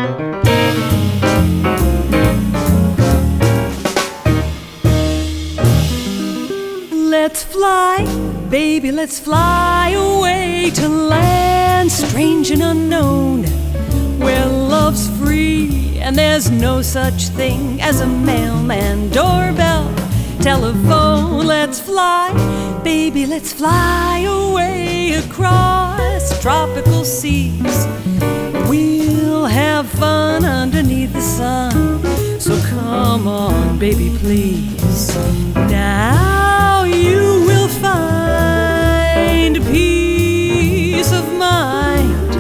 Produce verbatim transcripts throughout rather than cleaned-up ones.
Let's fly, baby, let's fly away to lands strange and unknown, where love's free and there's no such thing as a mailman, doorbell, telephone. Let's fly, baby, let's fly away across tropical seas. We'll have fun underneath the sun, so come on, baby, please. Now you will find peace of mind,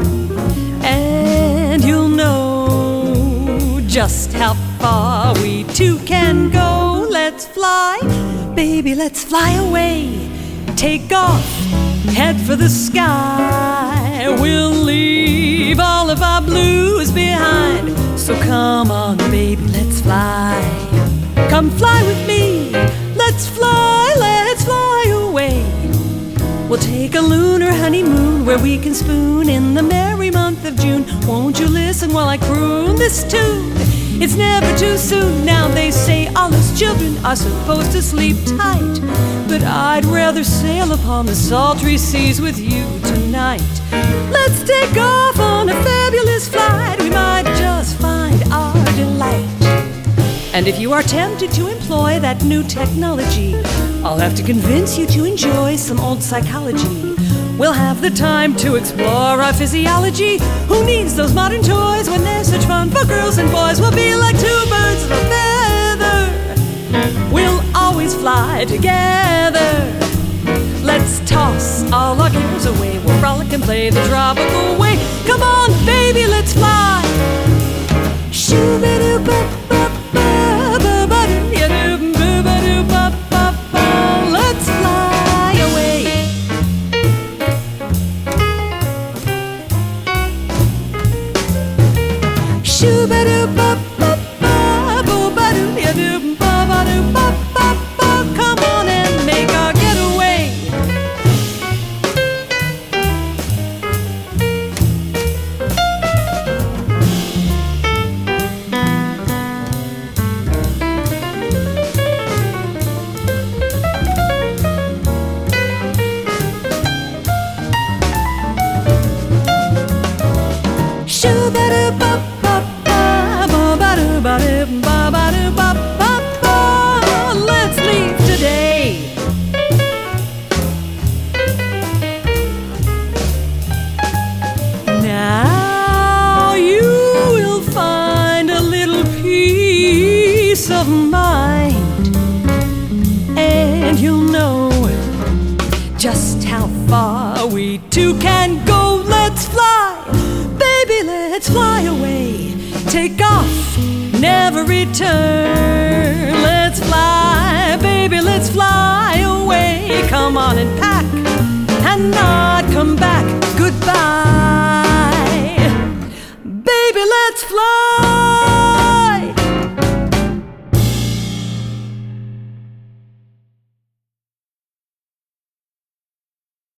and you'll know just how far we two can go. Let's fly, baby, let's fly away. Take off, head for the sky. We'll leave all of our blues behind, so come on, baby, let's fly. Come fly with me, let's fly, let's fly away. We'll take a lunar honeymoon where we can spoon in the merry month of June. Won't you listen while I croon this tune? It's never too soon. Now they say all us children are supposed to sleep tight, but I'd rather sail upon the sultry seas with you tonight. Let's take off on a fabulous flight. We might just find our delight. And if you are tempted to employ that new technology, I'll have to convince you to enjoy some old psychology. We'll have the time to explore our physiology. Who needs those modern toys when there's such fun for girls and boys? We'll be like two birds of a feather. We'll always fly together. Let's toss all our cares away. We'll frolic and play the tropical way. Come on, baby, let's fly. Shoo-ba-doo-ba-ba. Let's fly away. Come on and make our getaway. Let's leave today. Now you will find a little peace of mind, and you'll know just how far we two can go. Let's fly, baby, let's fly away. Take off, never return. Let's fly, baby, let's fly away. Come on and pack and not come back. Goodbye, baby, let's fly.